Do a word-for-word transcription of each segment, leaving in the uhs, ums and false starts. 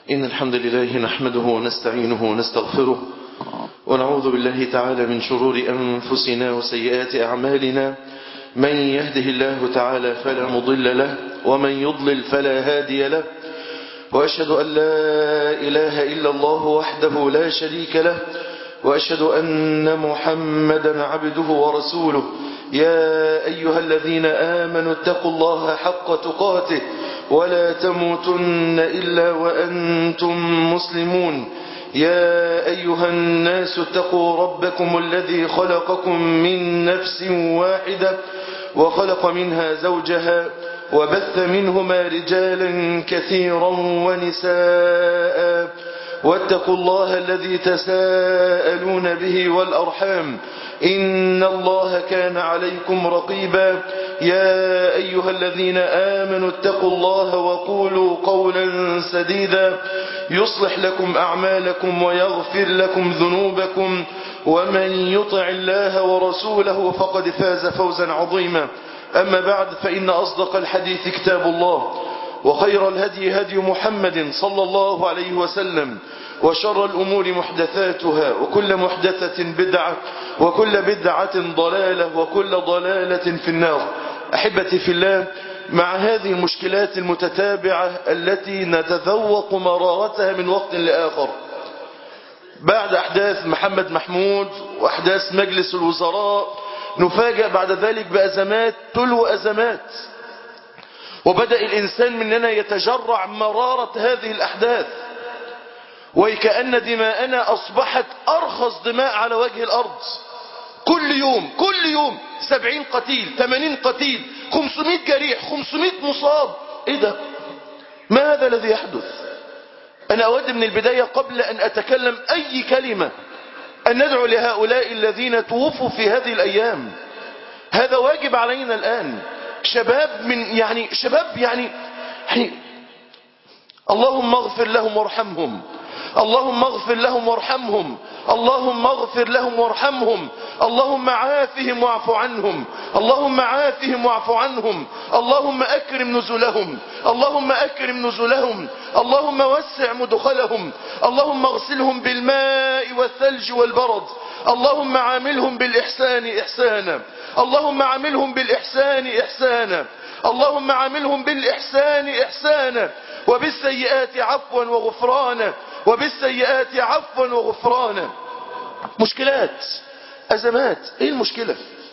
إن الحمد لله نحمده ونستعينه ونستغفره ونعوذ بالله تعالى من شرور أنفسنا وسيئات أعمالنا. من يهده الله تعالى فلا مضل له ومن يضلل فلا هادي له، وأشهد أن لا إله إلا الله وحده لا شريك له، وأشهد أن محمدا عبده ورسوله. يا أيها الذين آمنوا اتقوا الله حق تقاته ولا تموتن إلا وأنتم مسلمون. يا أيها الناس اتقوا ربكم الذي خلقكم من نفس واحدة وخلق منها زوجها وبث منهما رجالا كثيرا ونساء، واتقوا الله الذي تساءلون به والأرحام إن الله كان عليكم رقيبا. يا أيها الذين آمنوا اتقوا الله وقولوا قولا سديدا يصلح لكم أعمالكم ويغفر لكم ذنوبكم، ومن يطع الله ورسوله فقد فاز فوزا عظيما. أما بعد، فإن أصدق الحديث كتاب الله، وخير الهدي هدي محمد صلى الله عليه وسلم، وشر الأمور محدثاتها، وكل محدثة بدعة، وكل بدعة ضلالة، وكل ضلالة في النار. أحبتي في الله، مع هذه المشكلات المتتابعة التي نتذوق مرارتها من وقت لآخر، بعد أحداث محمد محمود وأحداث مجلس الوزراء، نفاجأ بعد ذلك بأزمات تلو أزمات، وبدأ الإنسان مننا يتجرع مرارة هذه الأحداث، وكأن دماءنا أصبحت أرخص دماء على وجه الأرض. كل يوم كل يوم سبعين قتيل، ثمانين قتيل، خمسمائة جريح، خمسمائة مصاب. إيه ده؟ ما هذا الذي يحدث؟ أنا أود من البداية قبل أن أتكلم أي كلمة أن ندعو لهؤلاء الذين توفوا في هذه الأيام. هذا واجب علينا الآن. شباب من يعني شباب يعني, يعني اللهم اغفر لهم وارحمهم، اللهم اغفر لهم وارحمهم، اللهم اغفر لهم وارحمهم، اللهم عافهم واعف عنهم، اللهم عافهم واعف عنهم، اللهم أكرم نزلهم، اللهم أكرم نزلهم، اللهم وسع مدخلهم، اللهم اغسلهم بالماء والثلج والبرد، اللهم عاملهم بالإحسان إحسانا، اللهم عاملهم بالإحسان إحسانا، اللهم عاملهم بالإحسان إحسانا، وبالسيئات عفوا وغفرانا، وبالسيئات عفوا وغفرانا. مشكلات، أزمات. ايه المشكلة؟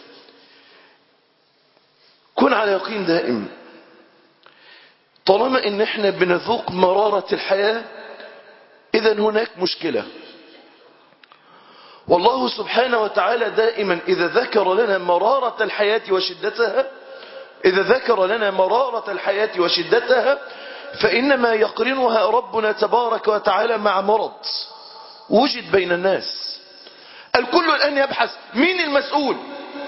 كن على يقين دائم، طالما ان احنا بنذوق مرارة الحياة اذا هناك مشكلة. والله سبحانه وتعالى دائما إذا ذكر لنا مرارة الحياة وشدتها إذا ذكر لنا مرارة الحياة وشدتها فإنما يقرنها ربنا تبارك وتعالى مع مرض وجد بين الناس. الكل الآن يبحث مين المسؤول.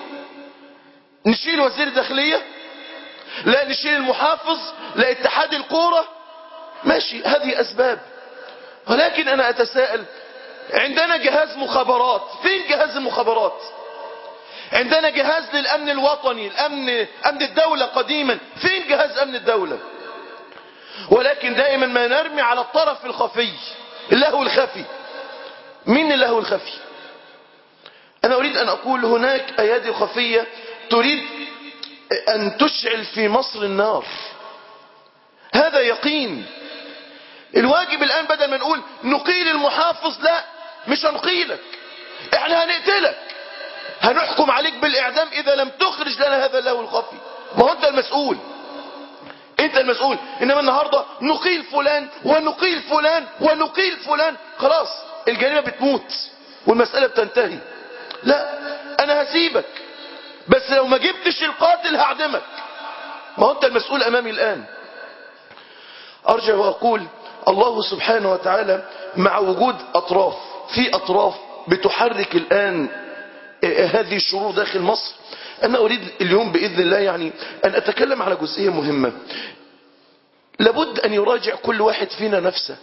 نشيل وزير داخلية؟ لا نشيل المحافظ؟ لا اتحاد الكورة؟ ماشي، هذه أسباب. ولكن أنا أتساءل، عندنا جهاز مخابرات، فين جهاز المخابرات؟ عندنا جهاز للأمن الوطني، الأمن أمن الدولة قديما، فين جهاز أمن الدولة؟ ولكن دائما ما نرمي على الطرف الخفي، اللهو الخفي. مين اللهو الخفي؟ أنا أريد أن أقول هناك أيادي خفية تريد أن تشعل في مصر النار. هذا يقين. الواجب الآن بدل ما نقول نقيل المحافظ، لا مش هنقيلك، احنا هنقتلك، هنحكم عليك بالإعدام إذا لم تخرج لنا هذا اللهو الخفي. ما هو أنت المسؤول، أنت المسؤول. إنما النهاردة نقيل فلان ونقيل فلان ونقيل فلان، خلاص الجريمة بتموت والمسألة بتنتهي. لا، أنا هسيبك بس لو ما جبتش القاتل هعدمك. ما هو أنت المسؤول أمامي الآن. أرجع وأقول الله سبحانه وتعالى مع وجود أطراف في أطراف بتحرك الآن هذه الشرور داخل مصر. أنا أريد اليوم بإذن الله يعني أن أتكلم على جزئية مهمة. لابد أن يراجع كل واحد فينا نفسه.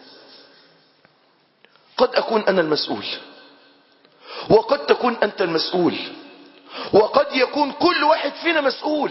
قد أكون أنا المسؤول، وقد تكون أنت المسؤول، وقد يكون كل واحد فينا مسؤول.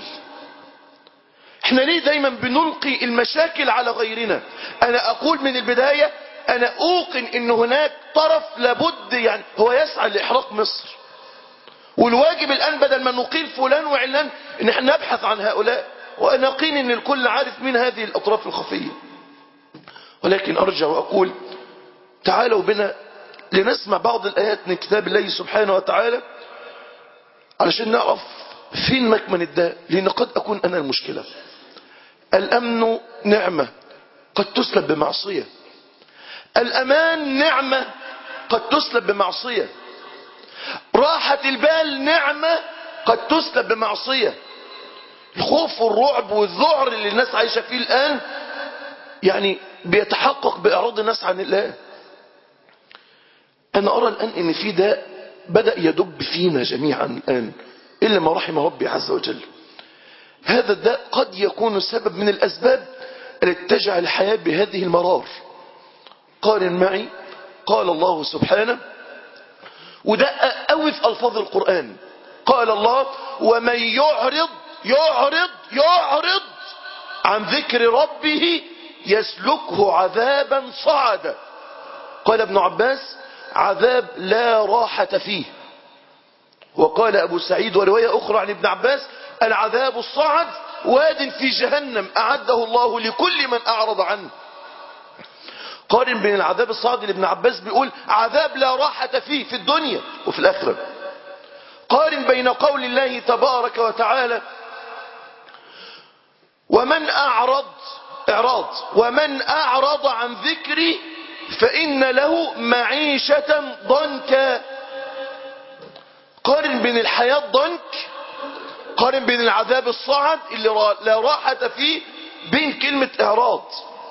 احنا ليه دايما بنلقي المشاكل على غيرنا؟ انا اقول من البداية أنا أوقن إن هناك طرف لابد يعني هو يسعى لإحراق مصر، والواجب الآن بدل ما نقيل فلان وعلان إن احنا نبحث عن هؤلاء، وأنا يقين إن الكل عارف من هذه الأطراف الخفية. ولكن أرجع وأقول تعالوا بنا لنسمع بعض الآيات من كتاب الله سبحانه وتعالى علشان نعرف فين مكمن الداء، لأن قد أكون أنا المشكلة. الأمن نعمة قد تسلب بمعصية، الأمان نعمة قد تسلب بمعصية، راحة البال نعمة قد تسلب بمعصية. الخوف والرعب والذعر اللي الناس عايشة فيه الآن يعني بيتحقق بإعراض الناس عن الله. أنا أرى الآن إن في داء بدأ يدب فينا جميعا الآن إلا ما رحم ربي عز وجل. هذا الداء قد يكون سبب من الأسباب التي تجعل الحياة بهذه المرار. قارن معي قال الله سبحانه، ودقق قوي في ألفاظ القرآن، قال الله ومن يعرض يعرض يعرض عن ذكر ربه يسلكه عذابا صعدا. قال ابن عباس عذاب لا راحة فيه. وقال أبو سعيد ورواية أخرى عن ابن عباس العذاب الصعد واد في جهنم أعده الله لكل من أعرض عنه. قارن بين العذاب الصعد اللي ابن عباس بيقول عذاب لا راحة فيه في الدنيا وفي الآخرة. قارن بين قول الله تبارك وتعالى ومن أعرض إعراض ومن أعرض عن ذكري فإن له معيشة ضنكا. قارن بين الحياة ضنك، قارن بين العذاب الصعد اللي لا راحة فيه بين كلمة إعراض.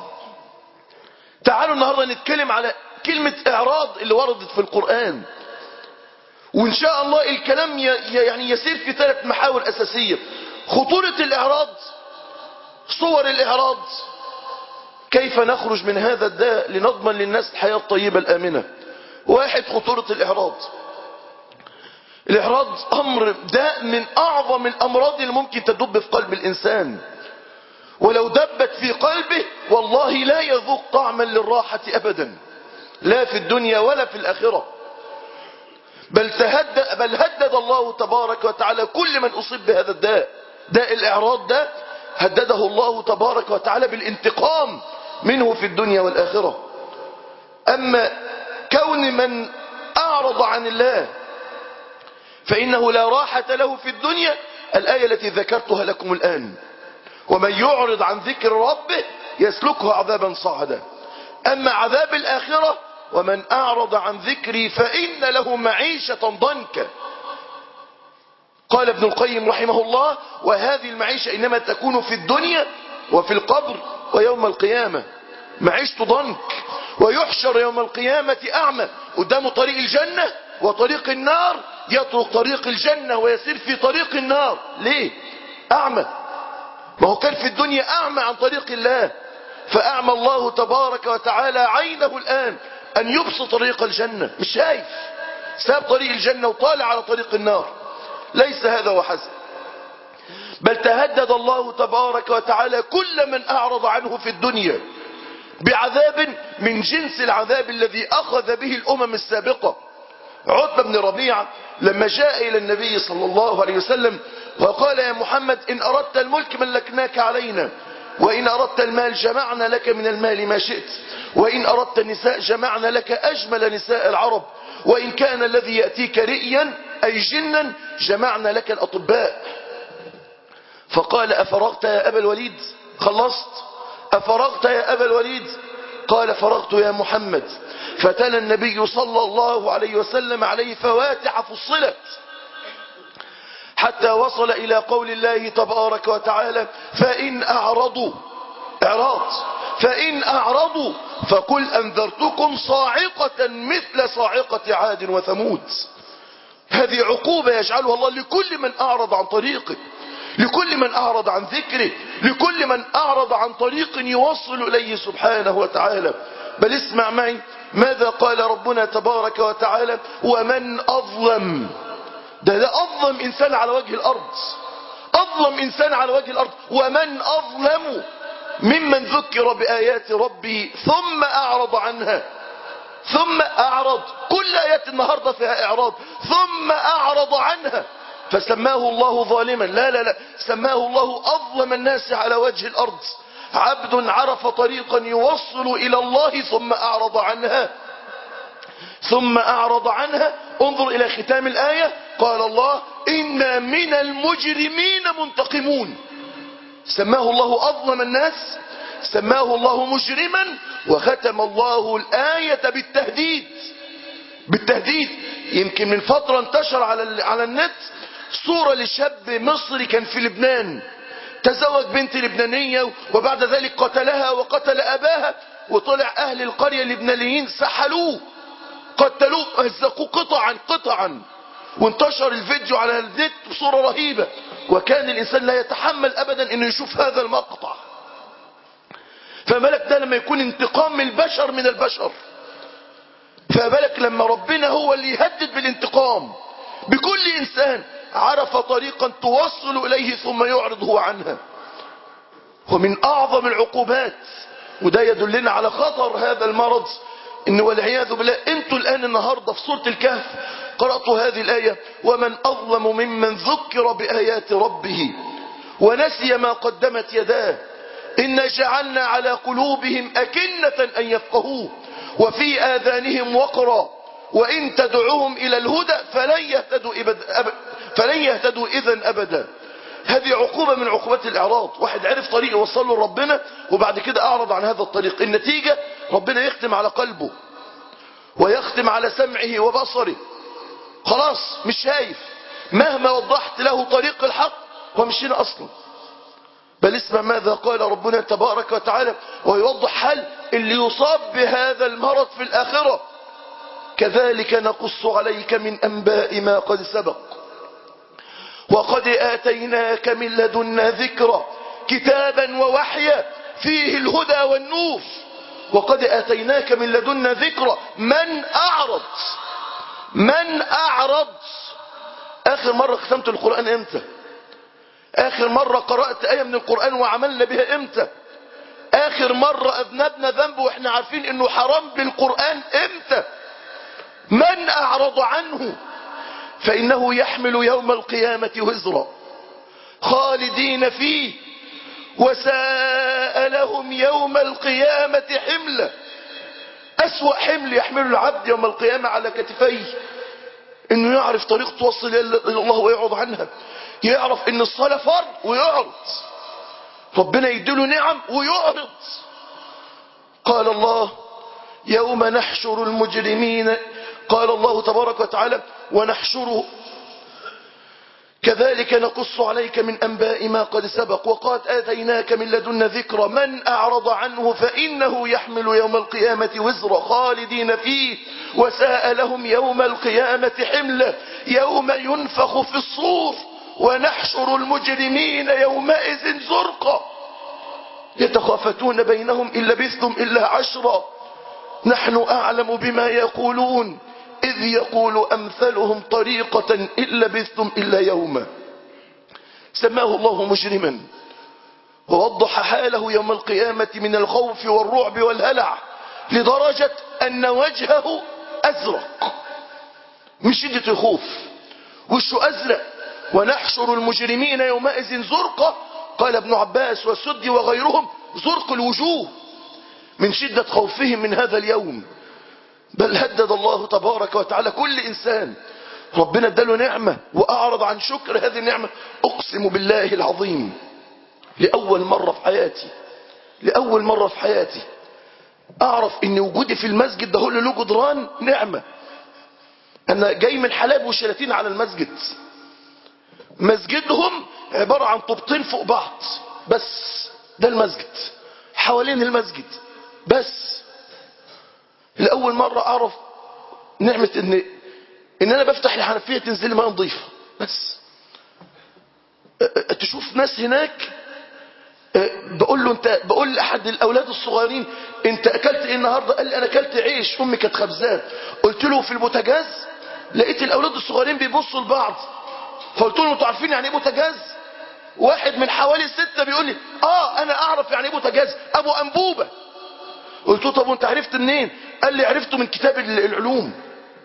تعالوا النهاردة نتكلم على كلمة إعراض اللي وردت في القرآن، وإن شاء الله الكلام يعني يسير في ثلاث محاور أساسية: خطورة الإعراض، صور الإعراض، كيف نخرج من هذا الداء لنضمن للناس الحياة الطيبة الآمنة. واحد، خطورة الإعراض. الإعراض أمر داء من أعظم الأمراض اللي ممكن تدب في قلب الإنسان، ولو دبت في قلبه والله لا يذوق طعما للراحة أبدا، لا في الدنيا ولا في الآخرة. بل تهدد بل هدد الله تبارك وتعالى كل من أصيب بهذا الداء، داء الإعراض ده هدده الله تبارك وتعالى بالانتقام منه في الدنيا والآخرة. أما كون من أعرض عن الله فإنه لا راحة له في الدنيا، الآية التي ذكرتها لكم الآن، ومن يعرض عن ذكر ربه يسلكه عذابا صعدا. أما عذاب الآخرة ومن أعرض عن ذكري فإن له معيشة ضنكا. قال ابن القيم رحمه الله وهذه المعيشة إنما تكون في الدنيا وفي القبر ويوم القيامة. معيشته ضنك، ويحشر يوم القيامة أعمى، قدامه طريق الجنة وطريق النار، يترك طريق الجنة ويسير في طريق النار. ليه؟ أعمى. ما هو كان في الدنيا أعمى عن طريق الله، فأعمى الله تبارك وتعالى عينه الآن أن يبصر طريق الجنة، مش شايف، ساب طريق الجنة وطالع على طريق النار. ليس هذا وحسب، بل تهدد الله تبارك وتعالى كل من أعرض عنه في الدنيا بعذاب من جنس العذاب الذي أخذ به الأمم السابقة. عتبة بن ربيعة لما جاء إلى النبي صلى الله عليه وسلم وقال يا محمد إن أردت الملك ملكناك علينا، وإن أردت المال جمعنا لك من المال ما شئت، وإن أردت النساء جمعنا لك أجمل نساء العرب، وإن كان الذي يأتيك رئيا أي جنا جمعنا لك الأطباء. فقال أفرغت يا أبا الوليد؟ خلصت؟ أفرغت يا أبا الوليد؟ قال فرغت يا محمد. فتلا النبي صلى الله عليه وسلم عليه فواتح فصلت حتى وصل إلى قول الله تبارك وتعالى فإن أعرضوا إعراض فإن أعرضوا فقل أنذرتكم صاعقة مثل صاعقة عاد وثمود. هذه عقوبة يجعلها الله لكل من أعرض عن طريقه، لكل من أعرض عن ذكره، لكل من أعرض عن طريق يوصل إليه سبحانه وتعالى. بل اسمع معي ماذا قال ربنا تبارك وتعالى ومن أظلم. ده ده أظلم إنسان على وجه الأرض، أظلم إنسان على وجه الأرض. ومن أظلم ممن ذكر بآيات ربه ثم أعرض عنها. ثم أعرض، كل آيات النهاردة فيها إعراض، ثم أعرض عنها فسماه الله ظالما. لا لا لا، سماه الله أظلم الناس على وجه الأرض. عبد عرف طريقا يوصل إلى الله ثم أعرض عنها. ثم أعرض عنها. انظر إلى ختام الآية، قال الله إنا من المجرمين منتقمون. سماه الله أظلم الناس، سماه الله مجرما، وختم الله الآية بالتهديد. بالتهديد. يمكن من فترة انتشر على على النت صورة لشاب مصري كان في لبنان، تزوج بنت لبنانية وبعد ذلك قتلها وقتل أباها، وطلع أهل القرية اللبنانيين سحلوه قتلوه هزقوه قطعا قطعا، وانتشر الفيديو على النت بصورة رهيبة، وكان الإنسان لا يتحمل أبدا أنه يشوف هذا المقطع. فمالك ده لما يكون انتقام من البشر من البشر، فمالك لما ربنا هو اللي يهدد بالانتقام بكل إنسان عرف طريقا توصل إليه ثم يعرض هو عنها. ومن أعظم العقوبات، وده يدلنا على خطر هذا المرض، إن والعياذ بالله انتوا الآن النهاردة في سورة الكهف قرأتوا هذه الآية: ومن أظلم ممن ذكر بآيات ربه ونسي ما قدمت يداه إنا جعلنا على قلوبهم أكنة أن يفقهوه وفي آذانهم وقرا وإن تدعوهم إلى الهدى فلن يهتدوا, فلن يهتدوا إذن أبدا. هذه عقوبة من عقوبات الإعراض. واحد عرف طريق يوصل له ربنا وبعد كده أعرض عن هذا الطريق، النتيجة ربنا يختم على قلبه ويختم على سمعه وبصره، خلاص مش شايف، مهما وضحت له طريق الحق هو مش هنا أصلا. بل اسمع ماذا قال ربنا تبارك وتعالى ويوضح حل اللي يصاب بهذا المرض في الآخرة: كذلك نقص عليك من أنباء ما قد سبق وقد آتيناك من لدنا ذكرا كتابا ووحيا فيه الهدى والنور وقد آتيناك من لدنا ذكرا. من أعرض من أعرض آخر مرة ختمت القرآن إمتى؟ آخر مرة قرأت آية من القرآن وعملنا بها إمتى؟ آخر مرة أذنبنا ذنب وإحنا عارفين إنه حرام بالقرآن إمتى؟ من أعرض عنه فإنه يحمل يوم القيامة وزرا خالدين فيه وساء لهم يوم القيامة حملا. أسوأ حمل يحمل العبد يوم القيامة على كتفيه إنه يعرف طريق توصل إلى الله ويعرض عنها، يعرف إن الصلاة فرض ويعرض، ربنا يديله نعم ويعرض. قال الله يوم نحشر المجرمين، قال الله تبارك وتعالى ونحشره كذلك نقص عليك من أنباء ما قد سبق وقد آتيناك من لدنا ذكرا. من أعرض عنه فإنه يحمل يوم القيامة وزرا خالدين فيه وساء لهم يوم القيامة حملا. يوم ينفخ في الصور ونحشر المجرمين يومئذ زرقا يتخافتون بينهم إن لبثتم إلا عشرا نحن أعلم بما يقولون إذ يقول أمثلهم طريقة إن لبثتم إلا يوما. سماه الله مجرما ووضح حاله يوم القيامة من الخوف والرعب والهلع لدرجة أن وجهه أزرق من شدة الخوف، وشه أزرق. ونحشر المجرمين يومئذ زرقا، قال ابن عباس والسدي وغيرهم زرق الوجوه من شدة خوفهم من هذا اليوم. بل هدد الله تبارك وتعالى كل إنسان ربنا اداله نعمة وأعرض عن شكر هذه النعمة. أقسم بالله العظيم لأول مرة في حياتي لأول مرة في حياتي أعرف إن وجودي في المسجد ده هو اللي له جدران نعمة. أنا جاي من حلب وشلاتين على المسجد، مسجدهم عبارة عن طوبتين فوق بعض بس، ده المسجد حوالين المسجد بس. لأول مرة أعرف نعمة إن إن أنا بفتح الحنفية تنزل لي ماء نظيفة بس. تشوف ناس هناك بقول له أنت بقول لأحد الأولاد الصغيرين أنت أكلت إيه النهاردة؟ قال لي أنا أكلت عيش أمي كانت خبزاه. قلت له في البوتاجاز، لقيت الأولاد الصغيرين بيبصوا لبعض فقلت لهم أنتوا عارفين يعني إيه بوتاجاز؟ واحد من حوالي ستة بيقول لي اه انا اعرف يعني ايه بوتاجاز، ابو انبوبة. قلت له طب وانت عرفت منين؟ قال لي عرفته من كتاب العلوم.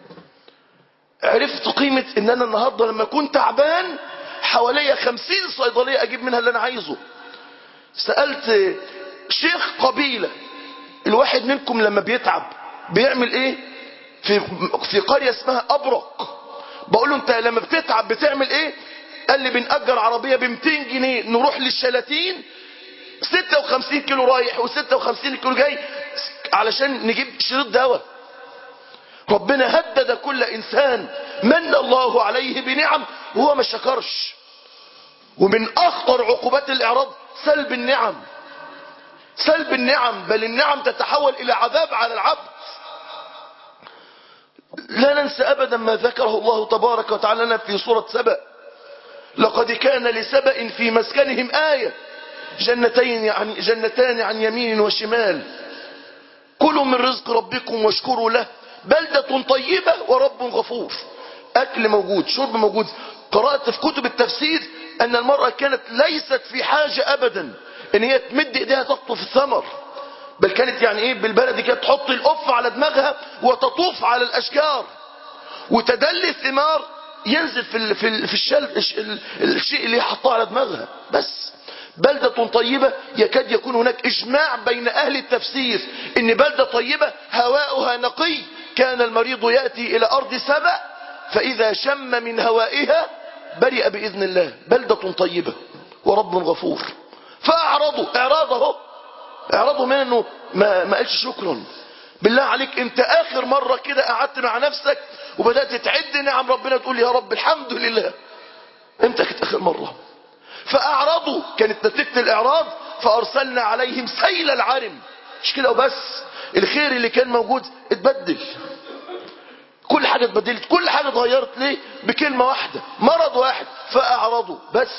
عرفت قيمة ان انا النهاردة لما كنت تعبان حواليا خمسين صيدلية اجيب منها اللي انا عايزه. سألت شيخ قبيلة، الواحد منكم لما بيتعب بيعمل ايه؟ في في قرية اسمها ابرق، بقول له انت لما بتتعب بتعمل ايه؟ قال لي بنأجر عربية ب مئتين جنيه نروح للشلاتين ستة وخمسين كيلو رايح وستة وخمسين كيلو جاي علشان نجيب شريط دواء. ربنا هدد كل انسان من الله عليه بنعم وهو ما شكرش. ومن اخطر عقوبات الاعراض سلب النعم، سلب النعم، بل النعم تتحول الى عذاب على العبد. لا ننسى ابدا ما ذكره الله تبارك وتعالى لنا في سورة سبأ: لقد كان لسبأ في مسكنهم آية جنتين عن جنتان عن يمين وشمال كلوا من رزق ربكم واشكروا له بلدة طيبة ورب غفور. اكل موجود، شرب موجود. قرأت في كتب التفسير ان المرأة كانت ليست في حاجة ابدا ان هي تمد ايديها تقطف الثمر، بل كانت يعني ايه بالبلد كانت تحط القف على دماغها وتطوف على الاشجار وتدلي الثمار ينزل في ال في ال في الشل الشيء اللي حطاه على دماغها. بس بلدة طيبة يكاد يكون هناك اجماع بين اهل التفسير ان بلدة طيبة هواؤها نقي. كان المريض يأتي الى ارض سبأ فاذا شم من هوائها برئ باذن الله. بلدة طيبة ورب غفور. فاعرضوا اعراضه اعراضه من انه ما, ما قالش شكرا. بالله عليك انت اخر مرة كده قعدت مع نفسك وبدأت تعد نعم ربنا تقول يا رب الحمد لله؟ امتى كانت اخر مرة؟ فاعرضوا كانت نتيجة الاعراض فارسلنا عليهم سيل العرم. مش كده وبس، الخير اللي كان موجود اتبدل، كل حاجة اتبدلت، كل حاجة اتغيرت. ليه؟ بكلمة واحدة، مرض واحد، فاعرضوا بس.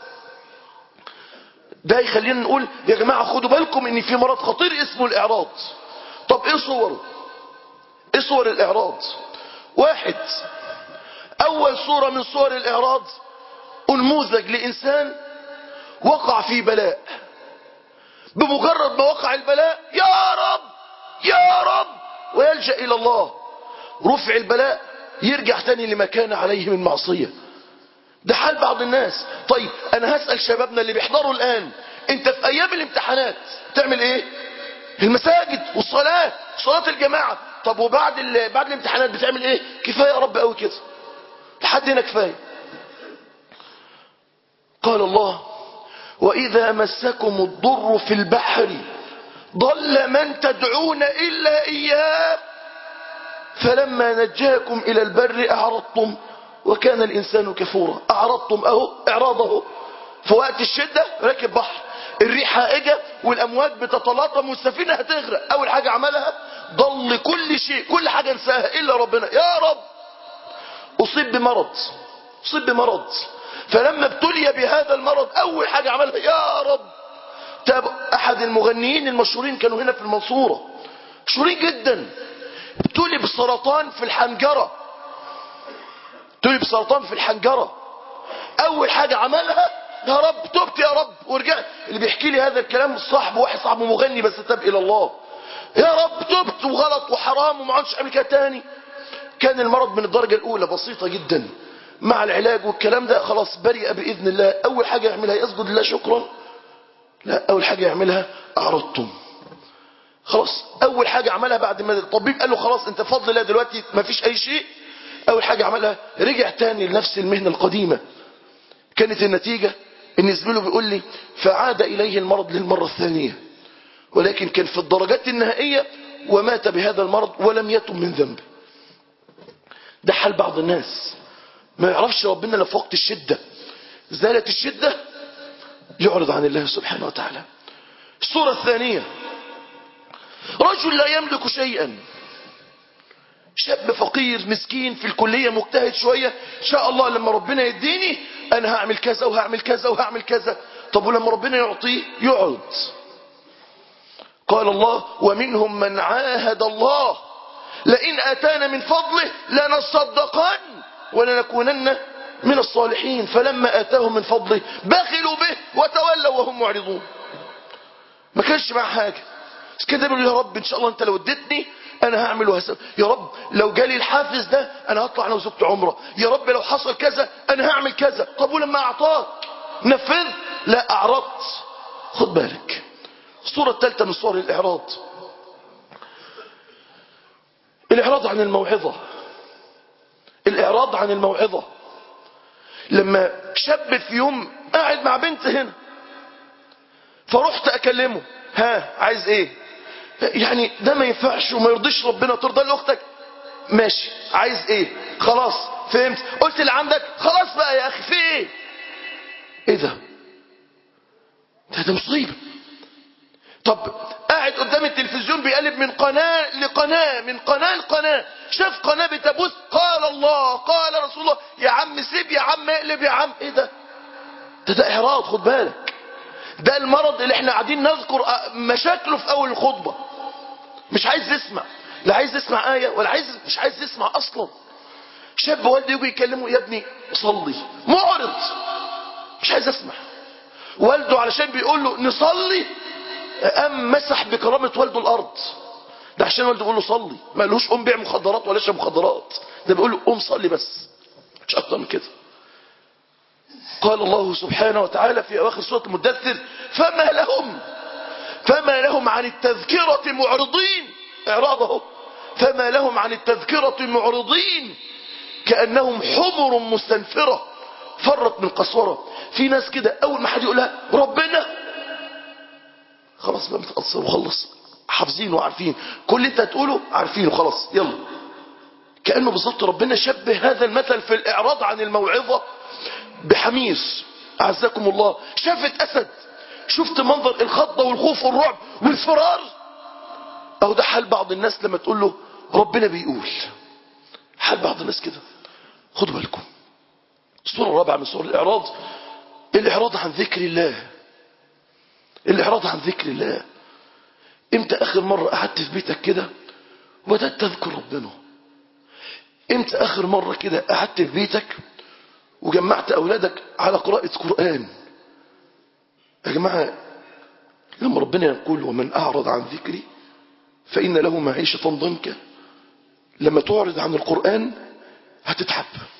ده يخلينا نقول يا جماعة خدوا بالكم ان في مرض خطير اسمه الاعراض. طب ايه صوره؟ ايه صور الاعراض؟ واحد، اول صورة من صور الاعراض انموذج لانسان وقع في بلاء، بمجرد ما وقع البلاء يا رب يا رب ويلجأ الى الله، رفع البلاء يرجع تاني لما كان عليه من معصية. ده حال بعض الناس. طيب انا هسأل شبابنا اللي بيحضروا الان، انت في ايام الامتحانات تعمل ايه؟ المساجد والصلاة، صلاة الجماعة. طب وبعد بعد الامتحانات بتعمل ايه؟ كفاية يا رب قوي كده، لحد هنا كفاية. قال الله واذا مسكم الضر في البحر ضل من تدعون الا اياه فلما نجاكم الى البر اعرضتم وكان الانسان كفورا. اعرضتم اهو، اعراضه في وقت الشدة راكب بحر، الريح هائجة والامواج بتتلاطم والسفينة هتغرق، اول حاجة عملها ضل كل شيء، كل حاجة انساها الا ربنا. يا رب اصيب بمرض، اصيب بمرض، فلما ابتلي بهذا المرض اول حاجة عملها يا رب تاب. احد المغنيين المشهورين كانوا هنا في المنصورة، مشهورين جدا، ابتلي بسرطان في الحنجرة، ابتلي بسرطان في الحنجرة. اول حاجة عملها يا رب تبت يا رب ورجعت. اللي بيحكي لي هذا الكلام صاحبه، واحد صاحبه مغني بس تاب الى الله. يا رب تبت وغلط وحرام وما عادش اعمل كده تاني. كان المرض من الدرجة الاولى بسيطة جدا، مع العلاج والكلام ده خلاص برئ باذن الله. اول حاجة يعملها يسجد لله شكرا؟ لا، اول حاجة يعملها اعرضتم. خلاص اول حاجة عملها بعد ما الطبيب قال له خلاص انت بفضل الله دلوقتي ما فيش اي شيء، اول حاجة عملها رجع تاني لنفس المهنة القديمة. كانت النتيجة ان زميله بيقول لي فعاد اليه المرض للمرة الثانية، ولكن كان في الدرجات النهائية ومات بهذا المرض ولم يتم من ذنبه. ده حال بعض الناس، ما يعرفش ربنا في وقت الشدة، زالت الشدة يعرض عن الله سبحانه وتعالى. الصورة الثانية رجل لا يملك شيئا، شاب فقير مسكين في الكلية مجتهد شوية، ان شاء الله لما ربنا يديني انا هعمل كذا وهعمل كذا وهعمل كذا. طب ولما ربنا يعطيه يعرض. قال الله ومنهم من عاهد الله لئن اتانا من فضله لنصدقن ولنكونن من الصالحين فلما آتاهم من فضله بخلوا به وتولوا وهم معرضون. ما كانش معاه حاجة بس كده بيقول يا رب ان شاء الله انت لو اديتني انا هعمل وهسوي، يا رب لو جالي الحافز ده انا هطلع انا وزوجتي عمره، يا رب لو حصل كذا انا هعمل كذا. طب ولما اعطاك نفذ؟ لا، اعرضت. خد بالك، الصورة الثالثة من صور الاعراض، الاعراض عن الموعظة. الاعراض عن الموعظة، لما شاب في يوم قاعد مع بنت هنا فرحت اكلمه، ها عايز ايه؟ يعني ده ما ينفعش وما يرضيش ربنا، ترضى لاختك؟ ماشي، عايز ايه؟ خلاص فهمت، قلت اللي عندك، خلاص بقى يا اخي في ايه؟ ايه ده؟ ده ده مصيبه. طب قاعد قدام التلفزيون بيقلب من قناه لقناه، من قناه لقناه، شاف قناه بتبث قال الله قال رسول الله، يا عم سيب، يا عم اقلب، يا عم ايه ده؟ ده ده اعراض. خد بالك، ده المرض اللي احنا قاعدين نذكر مشاكله في اول الخطبه. مش عايز يسمع، لا عايز يسمع آية ولا عايز، مش عايز يسمع اصلا. شاب والده يجي يكلمه يا ابني صلي، معرض، مش عايز اسمع. والده علشان بيقول له نصلي قام مسح بكرامة والده الارض. ده عشان والده بيقول له صلي، ما قالوش قوم بيع مخدرات ولا اشرب مخدرات، ده بيقول له قوم صلي بس، مش اكتر من كده. قال الله سبحانه وتعالى في اواخر سورة المدثر فما لهم فما لهم عن التذكرة معرضين. اعراضه، فما لهم عن التذكرة معرضين كأنهم حمر مستنفرة فرت من قسورة. في ناس كده اول ما حد يقولها ربنا خلاص بقى متأثر وخلص، حافظين وعارفين كل اللي انت هتقوله، عارفينه خلاص يلا. كأنه بالظبط ربنا شبه هذا المثل في الإعراض عن الموعظة بحمير، أعزكم الله. شافت أسد، شفت منظر الخضة والخوف والرعب والفرار، أو ده حال بعض الناس لما تقول له ربنا بيقول، حال بعض الناس كده. خدوا بالكم، الصورة الرابعة من صور الإعراض، الإعراض عن ذكر الله. الإعراض عن ذكر الله. امتى آخر مرة قعدت في بيتك كده وبدأت تذكر ربنا؟ امتى آخر مرة كده قعدت في بيتك وجمعت أولادك على قراءة قرآن؟ يا جماعة، لما ربنا يقول ومن أعرض عن ذكري فإن له معيشة ضنكا، لما تعرض عن القرآن هتتعب.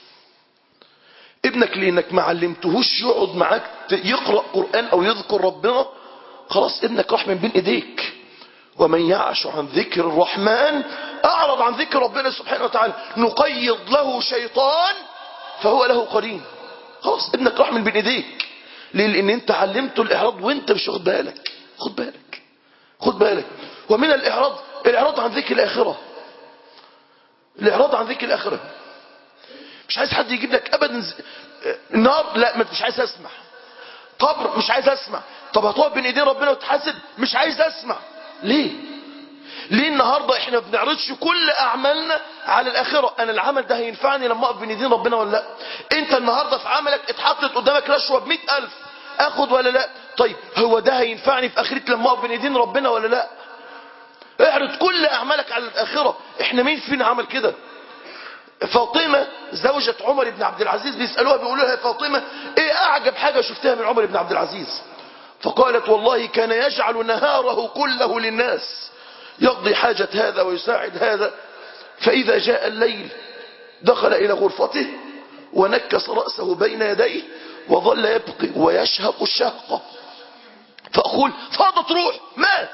ابنك لأنك ما علمتهوش يقعد معاك يقرأ قرآن أو يذكر ربنا، خلاص ابنك راح من بين إيديك. ومن يعش عن ذكر الرحمن أعرض عن ذكر ربنا سبحانه وتعالى نقيض له شيطان فهو له قرين. خلاص ابنك راح من بين إيديك. ليه؟ لأن انت علمته الإعراض وانت مش واخد بالك. خد بالك خد بالك. ومن الإعراض الإعراض عن ذكر الآخرة. الإعراض عن ذكر الآخرة، مش عايز حد يجيب لك أبدا النار، لا مش عايز أسمع. قبر، مش عايز أسمع. طب هتقف بين إيدين ربنا وتحاسب، مش عايز أسمع. ليه؟ ليه النهاردة احنا بنعرضش كل أعمالنا على الآخرة؟ أنا العمل ده هينفعني لما أقف بين إيدين ربنا ولا لا؟ أنت النهاردة في عملك اتحطت قدامك رشوة بمئة ألف، أخد ولا لا؟ طيب هو ده هينفعني في آخرتي لما أقف بين إيدين ربنا ولا لا؟ اعرض كل أعمالك على الآخرة. احنا مين فينا عمل كده؟ فاطمة زوجة عمر بن عبد العزيز بيسألوها بيقولوا لها يا فاطمة ايه أعجب حاجة شفتها من عمر بن عبد العزيز؟ فقالت والله كان يجعل نهاره كله للناس، يقضي حاجة هذا ويساعد هذا، فإذا جاء الليل دخل إلى غرفته ونكس رأسه بين يديه وظل يبقي ويشهق الشهقة، فأقول فاضت روح مات.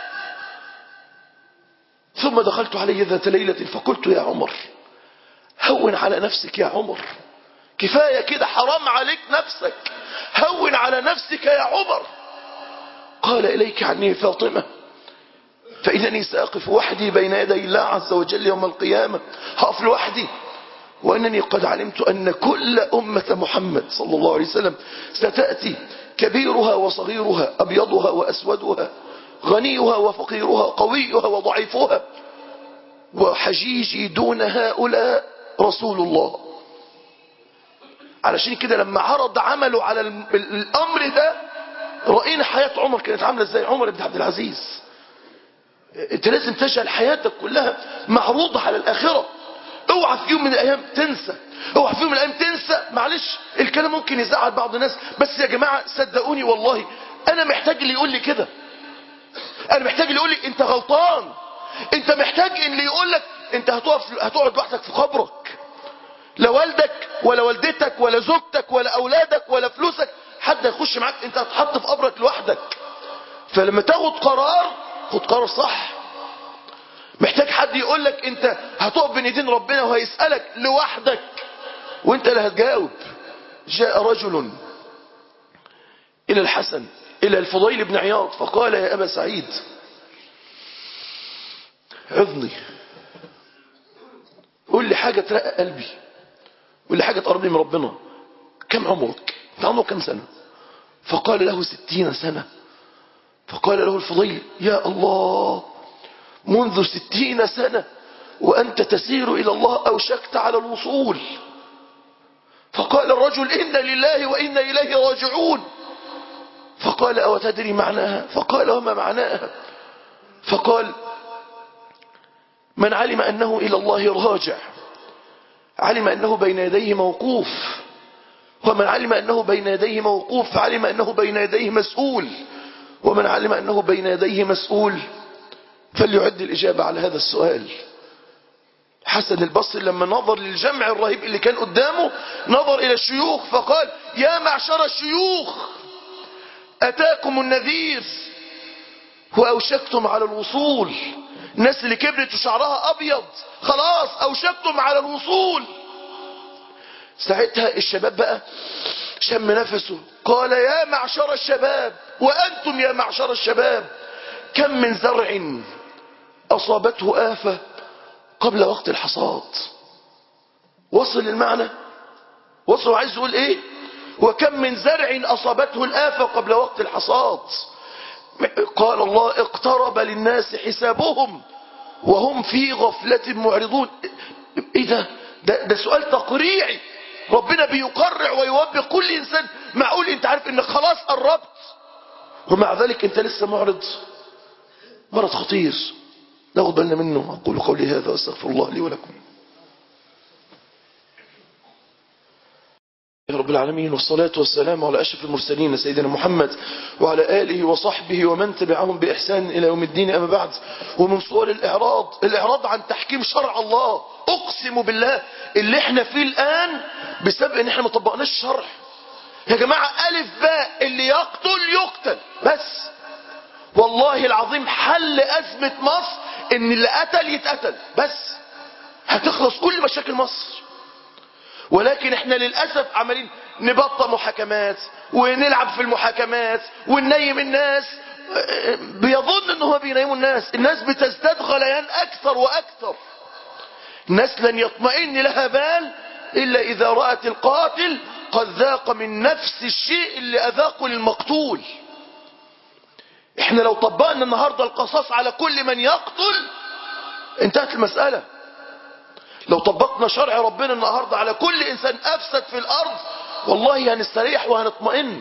ثم دخلت عليه ذات ليلة فقلت يا عمر هون على نفسك يا عمر، كفاية كده، حرام عليك نفسك، هون على نفسك يا عمر. قال إليك عني فاطمة فإنني سأقف وحدي بين يدي الله عز وجل يوم القيامة، هقف لوحدي، وأنني قد علمت أن كل أمة محمد صلى الله عليه وسلم ستأتي كبيرها وصغيرها، أبيضها وأسودها، غنيها وفقيرها، قويها وضعيفها، وحجيجي دون هؤلاء رسول الله. علشان كده لما عرض عمله على الأمر ده رأينا حياة عمر كانت عاملة ازاي. عمر بن عبد العزيز، انت لازم تجعل حياتك كلها معروضة على الآخرة. اوعى في يوم من الايام تنسى، اوعى في يوم من الايام تنسى. معلش الكلام ممكن يزعل بعض الناس، بس يا جماعة صدقوني والله انا محتاج اللي يقول لي كده. انا محتاج اللي يقول لي انت غلطان. انت محتاج اللي يقول لك انت هتقف هتقعد لوحدك في قبرك، لا والدك ولا والدتك ولا زوجتك ولا اولادك ولا فلوسك حد هيخش معاك، انت هتحط في قبرك لوحدك. فلما تاخد قرار خد قرار صح. محتاج حد يقول لك انت هتقف بين ايدين ربنا وهيسألك لوحدك وانت اللي هتجاوب. جاء رجل الى الحسن الى الفضيل بن عياض فقال يا ابا سعيد عظني، قول لي حاجة ترقى قلبي، قول لي حاجة تقربني من ربنا. كم عمرك؟ انت عمرك كم سنة؟ فقال له ستين سنة. فقال له الفضيل يا الله، منذ ستين سنة وأنت تسير إلى الله أوشكت على الوصول. فقال الرجل إنا لله وإنا إليه راجعون. فقال أو تدري معناها؟ فقال وما معناها؟ فقال من علم أنه إلى الله راجع علم أنه بين يديه موقوف، ومن علم أنه بين يديه موقوف فعلم أنه بين يديه مسؤول، ومن علم أنه بين يديه مسؤول فليعد الإجابة على هذا السؤال. حسن البصري لما نظر للجمع الرهيب اللي كان قدامه نظر إلى الشيوخ فقال يا معشر الشيوخ أتاكم النذير وأوشكتم على الوصول. الناس اللي كبرت وشعرها أبيض خلاص أوشكتم على الوصول. ساعتها الشباب بقى شم نفسه قال يا معشر الشباب وأنتم يا معشر الشباب كم من زرع أصابته آفة قبل وقت الحصاد. وصل المعنى؟ وصل عايز يقول ايه؟ وكم من زرع أصابته الآفة قبل وقت الحصاد. قال الله اقترب للناس حسابهم وهم في غفلة معرضون. ايه ده؟ ده, ده سؤال تقريعي. ربنا بيقرع ويوبخ كل انسان. معقول انت عارف انك خلاص قربت ومع ذلك انت لسه معرض؟ مرض خطير ناخد بالنا منه. اقول قولي هذا واستغفر الله لي ولكم. يا رب العالمين، والصلاة والسلام على أشرف المرسلين سيدنا محمد وعلى آله وصحبه ومن تبعهم بإحسان إلى يوم الدين. أما بعد، ومن صور الإعراض الإعراض عن تحكيم شرع الله. أقسم بالله اللي احنا فيه الآن بسبب ان احنا ما طبقناش الشرع. يا جماعة ألف باء اللي يقتل يقتل بس. والله العظيم حل أزمة مصر ان اللي قتل يتقتل بس، هتخلص كل مشاكل مصر. ولكن احنا للأسف عمالين نبطأ محاكمات ونلعب في المحاكمات وننيم الناس. بيظن ان هو بينيموا الناس. الناس بتزداد غليان اكثر واكثر. الناس لن يطمئن لها بال الا اذا رأت القاتل قد ذاق من نفس الشيء اللي اذاقه للمقتول. احنا لو طبقنا النهاردة القصاص على كل من يقتل انتهت المسألة. لو طبقنا شرع ربنا النهاردة على كل انسان افسد في الارض والله هنستريح وهنطمئن.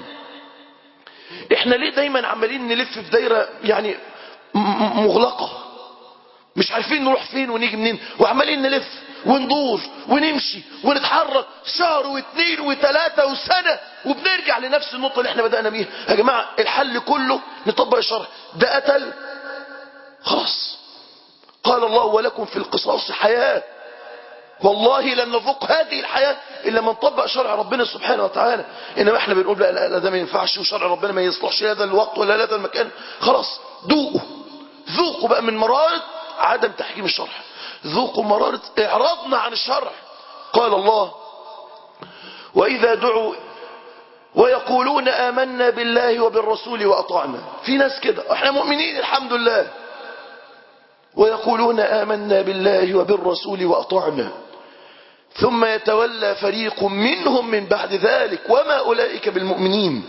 احنا ليه دايما عمالين نلف في دايرة يعني مغلقة، مش عارفين نروح فين ونيجي منين، وعمالين نلف وندور ونمشي ونتحرك شهر واثنين وثلاثة وسنة وبنرجع لنفس النقطة اللي احنا بدأنا بيها. يا جماعة الحل كله نطبق الشرع. ده قتل خلاص، قال الله ولكم في القصاص حياة. والله لن نذوق هذه الحياة إلا من طبق شرع ربنا سبحانه وتعالى. إنما احنا بنقول لا لا, لا ده ما ينفعش وشرع ربنا ما يصلحش هذا الوقت ولا هذا المكان. خلاص ذوقوا ذوقوا بقى من مرارة عدم تحكيم الشرع، ذوقوا مرارة إعراضنا عن الشرع. قال الله وإذا دعوا ويقولون آمنا بالله وبالرسول وأطعنا. في ناس كده احنا مؤمنين الحمد لله، ويقولون آمنا بالله وبالرسول وأطعنا ثم يتولى فريق منهم من بعد ذلك وما أولئك بالمؤمنين.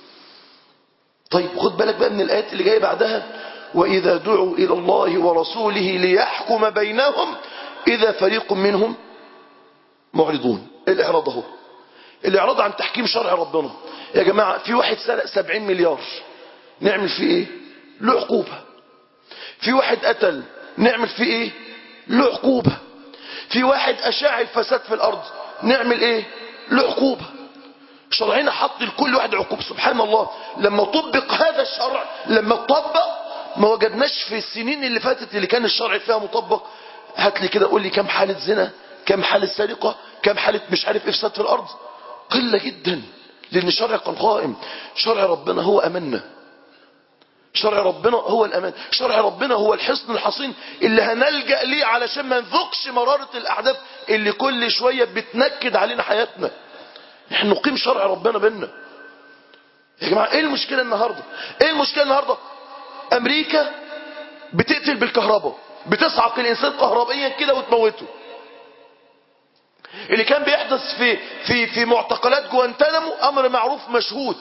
طيب خد بالك بقى من الآيات اللي جاية بعدها. وإذا دعوا إلى الله ورسوله ليحكم بينهم إذا فريق منهم معرضون. الإعراض اهو، الإعراض عن تحكيم شرع ربنا. يا جماعة في واحد سرق سبعين مليار نعمل فيه إيه؟ له عقوبة. في واحد قتل نعمل فيه إيه؟ له عقوبة. في واحد أشاع الفساد في الأرض، نعمل إيه؟ له عقوبة. شرعنا حط لكل واحد عقوبة. سبحان الله، لما طبق هذا الشرع، لما طبق ما وجدناش في السنين اللي فاتت اللي كان الشرع فيها مطبق. هات لي كده قول لي كم حالة زنا، كم حالة سرقة، كم حالة مش عارف إفساد في الأرض. قلة جدا، لأن الشرع كان قائم. شرع ربنا هو أمنا، شرع ربنا هو الأمان، شرع ربنا هو الحصن الحصين اللي هنلجأ ليه علشان ما نذوقش مرارة الأحداث اللي كل شوية بتنكد علينا حياتنا. احنا نقيم شرع ربنا بينا. يا جماعة ايه المشكلة النهاردة؟ ايه المشكلة النهاردة؟ امريكا بتقتل بالكهرباء، بتصعق الانسان كهربائيا كده وتموته. اللي كان بيحدث في في في معتقلات جوانتانامو امر معروف مشهود.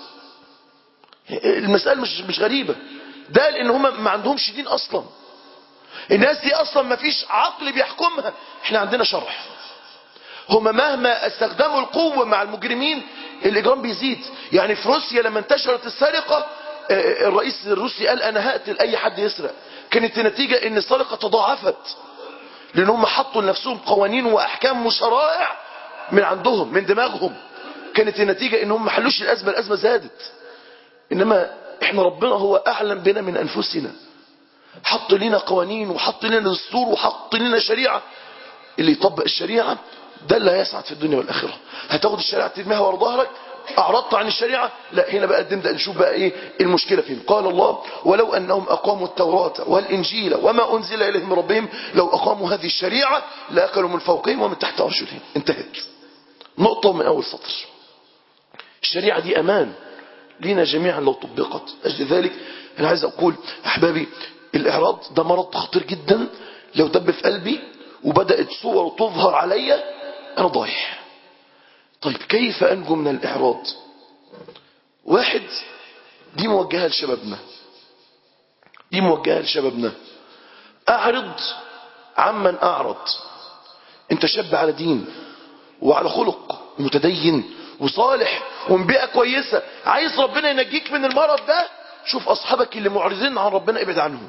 المسألة مش مش غريبة، ده لان هم ما عندهمش دين اصلا. الناس دي اصلا ما فيش عقل بيحكمها. احنا عندنا شرع. هم مهما استخدموا القوة مع المجرمين الاجرام بيزيد. يعني في روسيا لما انتشرت السرقة الرئيس الروسي قال انا هقتل اي حد يسرق. كانت النتيجة ان السرقة تضاعفت، لان هم حطوا لنفسهم قوانين واحكام وشرائع من عندهم من دماغهم. كانت النتيجة ان هم ما حلوش الازمة، الازمة زادت. انما احنا ربنا هو اعلم بنا من انفسنا، حط لنا قوانين وحط لنا دستور وحط لنا شريعة. اللي يطبق الشريعة ده اللي هيسعد في الدنيا والاخرة. هتاخد الشريعة ترميها ورا ظهرك، اعرضت عن الشريعة، لا هنا بقى نبدأ نشوف بقى ايه المشكلة فين. قال الله ولو انهم اقاموا التوراة والانجيل وما انزل اليهم من ربهم لو اقاموا هذه الشريعة لاكلوا من فوقهم ومن تحت ارجلهم. انتهت نقطة من اول سطر. الشريعة دي امان لينا جميعا لو طبقت. أجل ذلك أنا عايز أقول أحبابي الإعراض ده مرض خطير جدا. لو دب في قلبي وبدأت صور تظهر عليا أنا ضايع. طيب كيف أنجو من الإعراض؟ واحد، دي موجهة لشبابنا، دي موجهة لشبابنا. أعرض عمن أعرض. أنت شاب على دين وعلى خلق ومتدين وصالح ومن بيئة كويسة، عايز ربنا ينجيك من المرض ده، شوف أصحابك اللي معرضين عن ربنا ابعد عنهم.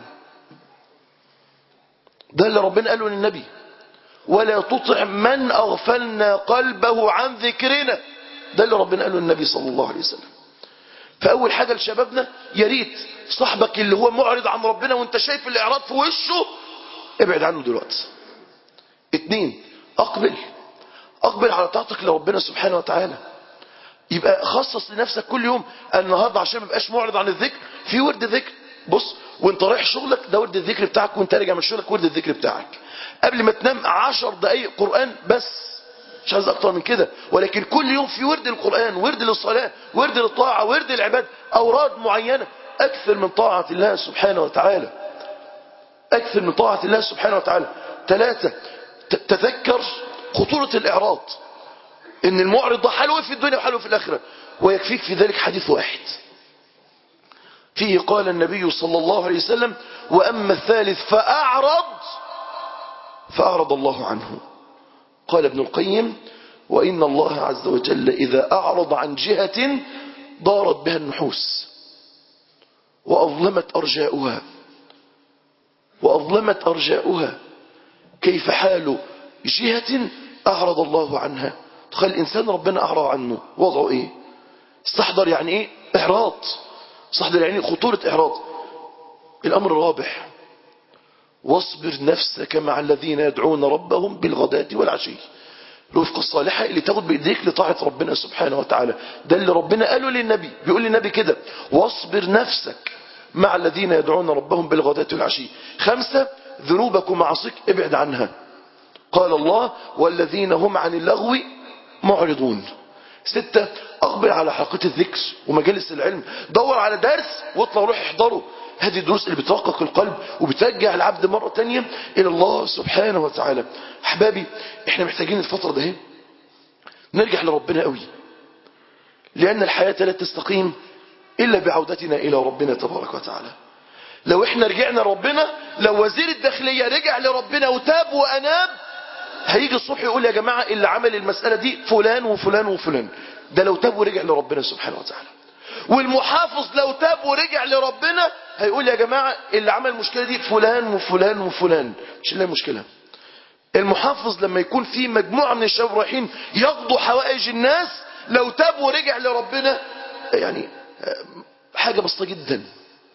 ده اللي ربنا قاله للنبي ولا تطع من أغفلنا قلبه عن ذكرنا. ده اللي ربنا قاله للنبي صلى الله عليه وسلم. فأول حاجة لشبابنا، يا ريت صاحبك اللي هو معرض عن ربنا وانت شايف الإعراض في وشه ابعد عنه دلوقتي. اتنين، أقبل أقبل على طاعتك لربنا سبحانه وتعالى. يبقى خصص لنفسك كل يوم النهارده عشان ما يبقاش معرض عن الذكر، في ورد ذكر. بص وانت رايح شغلك ده ورد الذكر بتاعك، وانت راجع من شغلك ورد الذكر بتاعك. قبل ما تنام عشر دقايق قرآن بس، مش عايز اكتر من كده. ولكن كل يوم في ورد القرآن، ورد للصلاة، ورد للطاعة، ورد العباد، أوراد معينة. أكثر من طاعة الله سبحانه وتعالى، أكثر من طاعة الله سبحانه وتعالى. ثلاثة، تذكر خطورة الإعراض، ان المعرض ده حلو في الدنيا وحلو في الآخرة. ويكفيك في ذلك حديث واحد فيه قال النبي صلى الله عليه وسلم وأما الثالث فأعرض فأعرض الله عنه. قال ابن القيم وإن الله عز وجل إذا أعرض عن جهة ضارت بها النحوس وأظلمت أرجاؤها وأظلمت أرجاؤها كيف حال جهة أعرض الله عنها. تخيل الإنسان ربنا أعرض عنه وضعه إيه؟ استحضر يعني إيه إعراض، استحضر يعني خطورة إعراض. الأمر الرابع واصبر نفسك مع الذين يدعون ربهم بالغداة والعشي. الرفقة الصالحة اللي تاخد بإيديك لطاعة ربنا سبحانه وتعالى. ده اللي ربنا قاله للنبي، بيقول للنبي كده واصبر نفسك مع الذين يدعون ربهم بالغداة والعشي. خمسة، ذنوبك ومعاصيك ابعد عنها. قال الله والذين هم عن اللغو معرضون. ستة، اقبل على حلقة الذكر ومجالس العلم، دور على درس واطلع روح احضره. هذه الدروس اللي بترقق القلب وبترجع العبد مرة تانية الى الله سبحانه وتعالى. احبابي احنا محتاجين الفترة ده نرجع لربنا قوي، لان الحياة لا تستقيم الا بعودتنا الى ربنا تبارك وتعالى. لو احنا رجعنا لربنا، لو وزير الداخلية رجع لربنا وتاب واناب، هيجي الصبح يقول يا جماعة اللي عمل المسألة دي فلان وفلان وفلان. ده لو تاب ورجع لربنا سبحانه وتعالى. والمحافظ لو تاب ورجع لربنا هيقول يا جماعة اللي عمل المشكلة دي فلان وفلان وفلان. مش اللي المشكلة المحافظ لما يكون في مجموعة من الشباب رايحين يقضوا حوائج الناس، لو تاب ورجع لربنا يعني حاجة بسيطة جدا.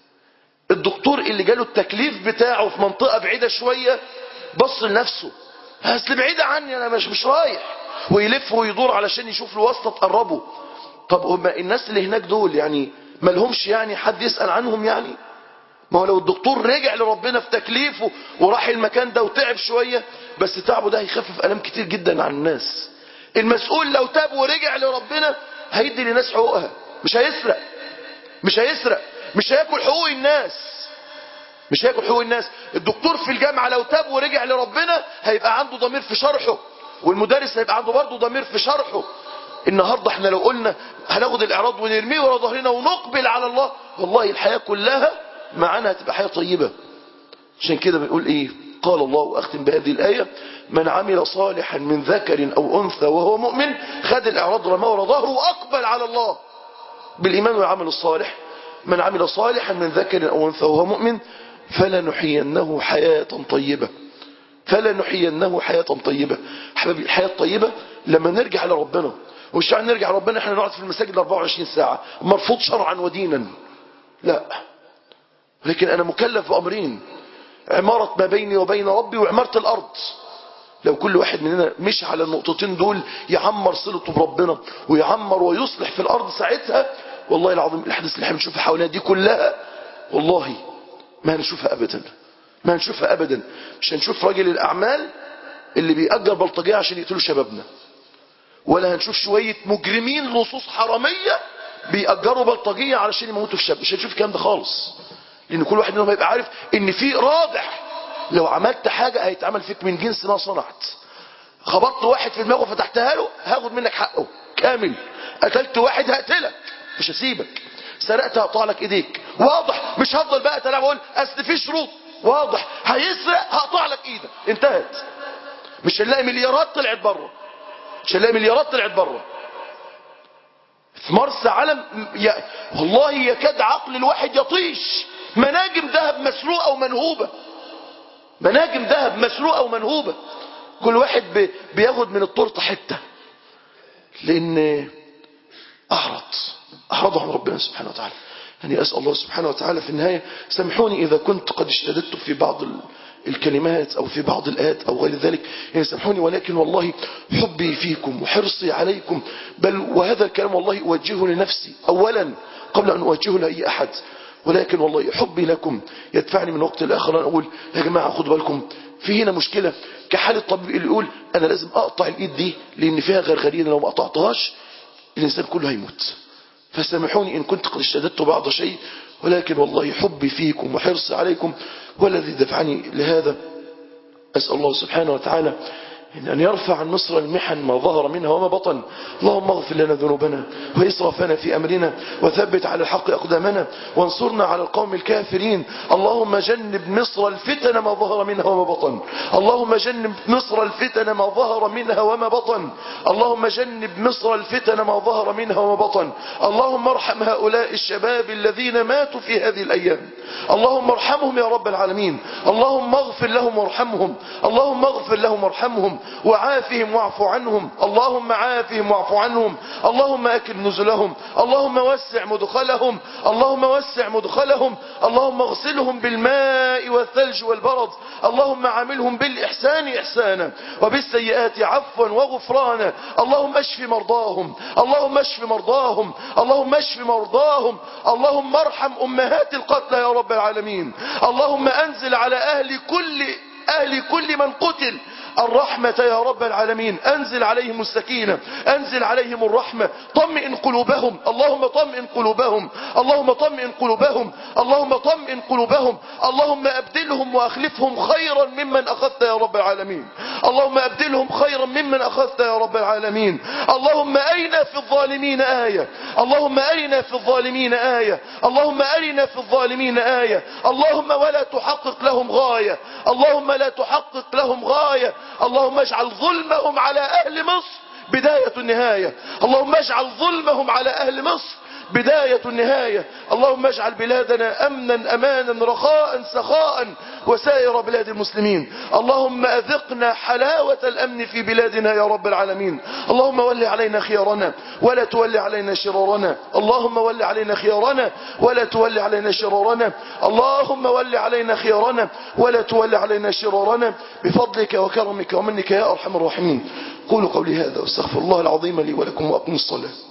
الدكتور اللي جاله التكليف بتاعه في منطقة بعيدة شوية بص لنفسه، اصل بعيدة عني انا مش مش رايح، ويلف ويدور علشان يشوف له واسطة تقربه. طب هم الناس اللي هناك دول يعني ما لهمش يعني حد يسأل عنهم؟ يعني ما هو لو الدكتور رجع لربنا في تكليفه وراح المكان ده وتعب شوية، بس تعبه ده هيخفف ألم كتير جدا عن الناس. المسؤول لو تاب ورجع لربنا هيدي للناس حقوقها، مش هيسرق مش هيسرق مش هياكل حقوق الناس مش هياكل حقوق الناس. الدكتور في الجامعة لو تاب ورجع لربنا هيبقى عنده ضمير في شرحه، والمدرس هيبقى عنده برضه ضمير في شرحه. النهاردة احنا لو قلنا هناخد الإعراض ونرميه ورا ظهرنا ونقبل على الله، والله الحياة كلها معانا هتبقى حياة طيبة. عشان كده بنقول ايه؟ قال الله، واختم بهذه الآية: من عمل صالحا من ذكر أو أنثى وهو مؤمن، خد الإعراض رماه ورا ظهره وأقبل على الله بالإيمان والعمل الصالح. من عمل صالحا من ذكر أو أنثى وهو مؤمن فلنحيينه حياة طيبة فلنحيينه حياة طيبة. حبايبي الحياة الطيبة لما نرجع لربنا، ومش يعني نرجع لربنا احنا نقعد في المساجد أربعة وعشرين ساعة، مرفوض شرعا ودينا، لا. لكن أنا مكلف بأمرين: عمارة ما بيني وبين ربي، وعمارة الأرض. لو كل واحد مننا مش على النقطتين دول يعمر صلته بربنا ويعمر ويصلح في الأرض، ساعتها والله العظيم الأحداث اللي احنا بنشوفها حوالينا دي كلها والله ما هنشوفها أبدا ما هنشوفها أبدا. مش هنشوف راجل الأعمال اللي بيأجر بلطجية عشان يقتلوا شبابنا، ولا هنشوف شوية مجرمين لصوص حرامية بيأجروا بلطجية علشان يموتوا في شاب. مش هنشوف الكلام ده خالص، لأن كل واحد منهم هيبقى عارف إن في رادح لو عملت حاجة هيتعمل فيك من جنس ما صنعت. خبطت واحد في دماغه فتحتها له هاخد منك حقه كامل، قتلت واحد هقتلك مش هسيبك، سرقت هقطع لك ايديك، واضح. مش هفضل بقى تلعب اقول اصل في شروط، واضح. هيسرق هقطع لك ايدك، انتهت. مش هنلاقي مليارات طلعت بره مش هنلاقي مليارات طلعت بره في مرسى علم. ي... والله يكاد عقل الواحد يطيش. مناجم ذهب مسروقه ومنهوبه مناجم ذهب مسروقه ومنهوبه كل واحد بي... بياخد من التورته حته، لان اعرض اعرضه عن ربنا سبحانه وتعالى. يعني اسال الله سبحانه وتعالى في النهايه، سامحوني اذا كنت قد اشتددت في بعض الكلمات او في بعض الايات او غير ذلك، يعني سامحوني، ولكن والله حبي فيكم وحرصي عليكم، بل وهذا الكلام والله اوجهه لنفسي اولا قبل ان اوجهه لاي احد، ولكن والله حبي لكم يدفعني من وقت لاخر ان اقول يا جماعه خدوا بالكم، في هنا مشكله كحال الطبيب اللي يقول انا لازم اقطع الايد دي لان فيها غرغرينه، لو ما قطعتهاش الانسان كله هيموت. فسامحوني إن كنت قد اشتددت بعض شيء، ولكن والله حبي فيكم وحرصي عليكم والذي دفعني لهذا. أسأل الله سبحانه وتعالى أن يرفع عن مصر المحن ما ظهر منها وما بطن. اللهم اغفر لنا ذنوبنا وإسرافنا في أمرنا، وثبت على الحق أقدامنا، وانصرنا على القوم الكافرين. اللهم جنب مصر الفتن ما ظهر منها وما بطن اللهم جنب مصر الفتن ما ظهر منها وما بطن اللهم جنب مصر الفتن ما ظهر منها وما بطن اللهم ارحم هؤلاء الشباب الذين ماتوا في هذه الأيام، اللهم ارحمهم يا رب العالمين، اللهم اغفر لهم وارحمهم اللهم اغفر لهم وارحمهم وعافهم واعف عنهم، اللهم عافهم واعف عنهم، اللهم أكرم نزلهم، اللهم وسع مدخلهم اللهم وسع مدخلهم اللهم اغسلهم بالماء والثلج والبرد، اللهم عاملهم بالإحسان إحسانا وبالسيئات عفوا وغفرانا، اللهم اشف مرضاهم اللهم اشف مرضاهم اللهم اشف مرضاهم اللهم ارحم أمهات القتلى يا رب العالمين، اللهم أنزل على أهل كل أهل كل من قتل الرحمة يا رب العالمين، أنزل عليهم السكينة أنزل عليهم الرحمة، طمئن قلوبهم اللهم طمئن قلوبهم اللهم طمئن قلوبهم اللهم طمئن قلوبهم اللهم أبدلهم وأخلفهم خيرا ممن أخذت يا رب العالمين، اللهم أبدلهم خيرا ممن أخذت يا رب العالمين، اللهم أرنا في الظالمين آية اللهم أرنا في الظالمين آية اللهم أرنا في الظالمين آية اللهم ولا تحقق لهم غاية اللهم لا تحقق لهم غاية اللهم اجعل ظلمهم على أهل مصر بداية النهاية اللهم اجعل ظلمهم على أهل مصر بداية النهاية. اللهم اجعل بلادنا أمنا أمانا رخاء سخاء وسائر بلاد المسلمين. اللهم أذقنا حلاوة الأمن في بلادنا يا رب العالمين. اللهم ول علينا خيارنا ولا تول علينا شرارنا. اللهم ول علينا خيارنا ولا تول علينا شرارنا. اللهم ول علينا خيارنا ولا تول علينا شرارنا بفضلك وكرمك ومنك يا أرحم الراحمين. قولوا قولي هذا واستغفر الله العظيم لي ولكم وأقم الصلاة.